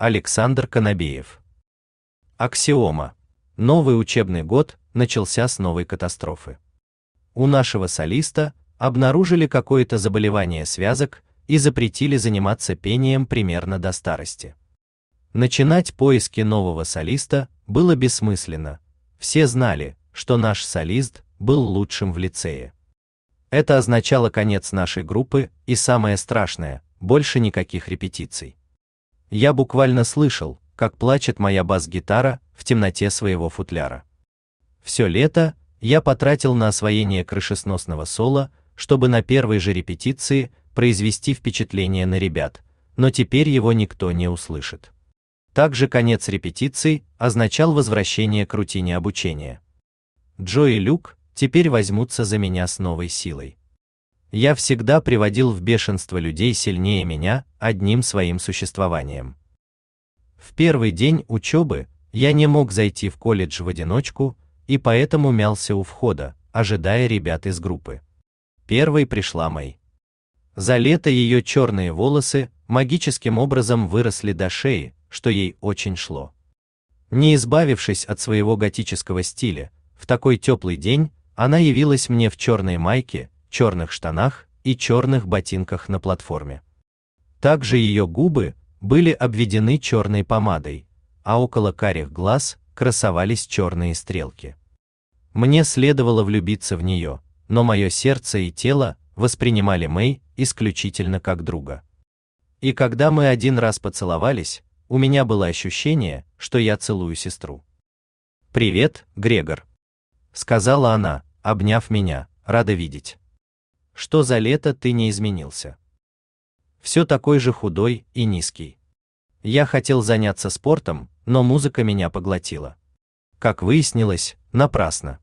Александр Конобеев. Аксиома. Новый учебный год начался с новой катастрофы. У нашего солиста обнаружили какое-то заболевание связок и запретили заниматься пением примерно до старости. Начинать поиски нового солиста было бессмысленно. Все знали, что наш солист был лучшим в лицее. Это означало конец нашей группы и самое страшное, больше никаких репетиций. Я буквально слышал, как плачет моя бас-гитара в темноте своего футляра. Все лето я потратил на освоение крышесносного соло, чтобы на первой же репетиции произвести впечатление на ребят, но теперь его никто не услышит. Также конец репетиций означал возвращение к рутине обучения. Джо и Люк теперь возьмутся за меня с новой силой. Я всегда приводил в бешенство людей сильнее меня одним своим существованием. В первый день учебы я не мог зайти в колледж в одиночку, и поэтому мялся у входа, ожидая ребят из группы. Первой пришла Мэй. За лето ее черные волосы магическим образом выросли до шеи, что ей очень шло. Не избавившись от своего готического стиля, в такой теплый день она явилась мне в черной майке, черных штанах и черных ботинках на платформе. Также ее губы были обведены черной помадой, а около карих глаз красовались черные стрелки. Мне следовало влюбиться в нее, но мое сердце и тело воспринимали Мэй исключительно как друга. И когда мы один раз поцеловались, у меня было ощущение, что я целую сестру. «Привет, Грегор», — сказала она, обняв меня, рада видеть. «Что за лето ты не изменился? Все такой же худой и низкий. Я хотел заняться спортом, но музыка меня поглотила. Как выяснилось, напрасно.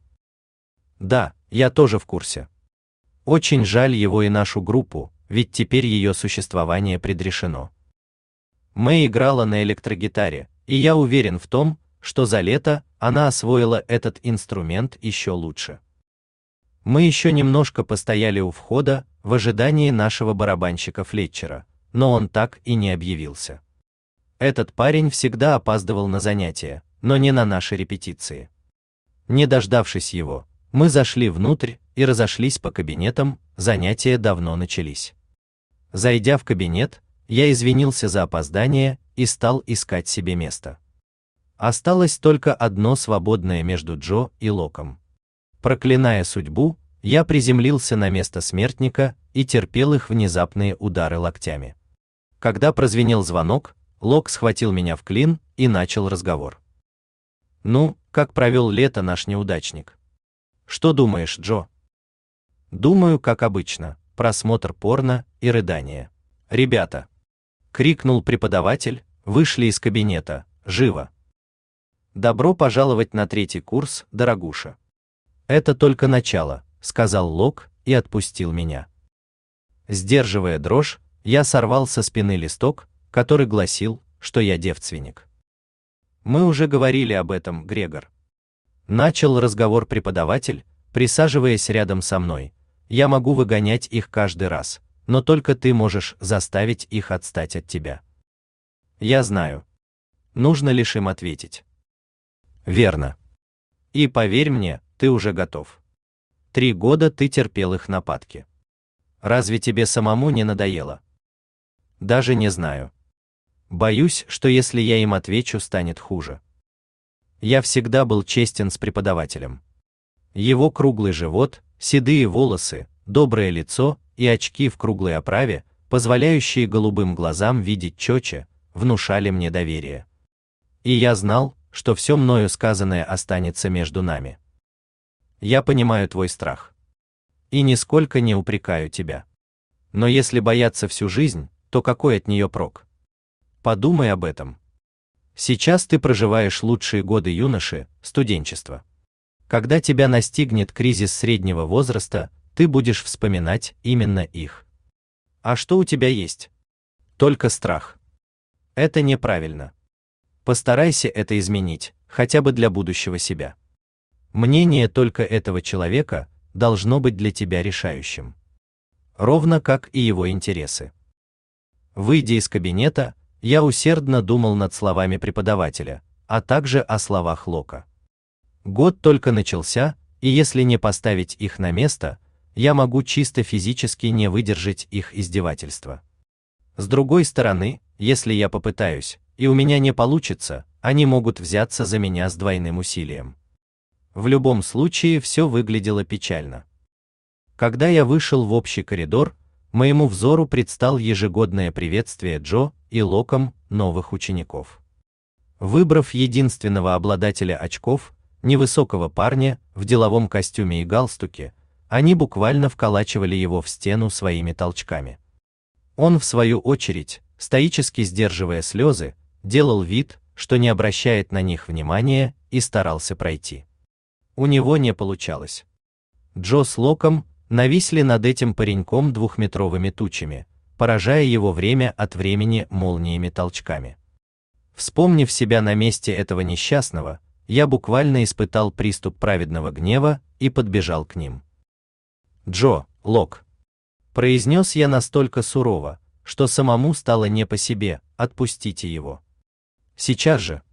Да, я тоже в курсе. Очень жаль его и нашу группу, ведь теперь ее существование предрешено. Мэй играла на электрогитаре, и я уверен в том, что за лето она освоила этот инструмент еще лучше. Мы еще немножко постояли у входа в ожидании нашего барабанщика Флетчера, но он так и не объявился. Этот парень всегда опаздывал на занятия, но не на наши репетиции. Не дождавшись его, мы зашли внутрь и разошлись по кабинетам, занятия давно начались. Зайдя в кабинет, я извинился за опоздание и стал искать себе место. Осталось только одно свободное между Джо и Локом. Проклиная судьбу, я приземлился на место смертника и терпел их внезапные удары локтями. Когда прозвенел звонок, Лок схватил меня в клин и начал разговор. «Ну, как провел лето наш неудачник?» «Что думаешь, Джо?» «Думаю, как обычно, просмотр порно и рыдание. Ребята!» — крикнул преподаватель, вышли из кабинета, живо. «Добро пожаловать на 3-й курс, дорогуша». «Это только начало», — сказал Лок и отпустил меня. Сдерживая дрожь, я сорвал со спины листок, который гласил, что я девственник. «Мы уже говорили об этом, Грегор». Начал разговор преподаватель, присаживаясь рядом со мной. «Я могу выгонять их каждый раз, но только ты можешь заставить их отстать от тебя». «Я знаю. Нужно лишь им ответить». «Верно. И поверь мне, ты уже готов. 3 года ты терпел их нападки. Разве тебе самому не надоело?» «Даже не знаю. Боюсь, что если я им отвечу, станет хуже». Я всегда был честен с преподавателем. Его круглый живот, седые волосы, доброе лицо и очки в круглой оправе, позволяющие голубым глазам видеть четче, внушали мне доверие. И я знал, что все мною сказанное останется между нами. Я понимаю твой страх. И нисколько не упрекаю тебя. Но если бояться всю жизнь, то какой от нее прок? Подумай об этом. Сейчас ты проживаешь лучшие годы юноши, студенчества. Когда тебя настигнет кризис среднего возраста, ты будешь вспоминать именно их. А что у тебя есть? Только страх. Это неправильно. Постарайся это изменить, хотя бы для будущего себя. Мнение только этого человека должно быть для тебя решающим. Ровно как и его интересы. Выйдя из кабинета, Я усердно думал над словами преподавателя, а также о словах Лока. Год только начался, и если не поставить их на место, я могу чисто физически не выдержать их издевательства. С другой стороны, если я попытаюсь, и у меня не получится, они могут взяться за меня с двойным усилием. В любом случае все выглядело печально. Когда я вышел в общий коридор, моему взору предстал ежегодное приветствие Джо и Локом новых учеников. Выбрав единственного обладателя очков, невысокого парня в деловом костюме и галстуке, они буквально вколачивали его в стену своими толчками. Он, в свою очередь, стоически сдерживая слезы, делал вид, что не обращает на них внимания, и старался пройти. У него не получалось. Джо с Локом нависли над этим пареньком двухметровыми тучами, поражая его время от времени молниями-толчками. Вспомнив себя на месте этого несчастного, я буквально испытал приступ праведного гнева и подбежал к ним. «Джо, Лок», — произнес я настолько сурово, что самому стало не по себе, — «отпустите его. Сейчас же».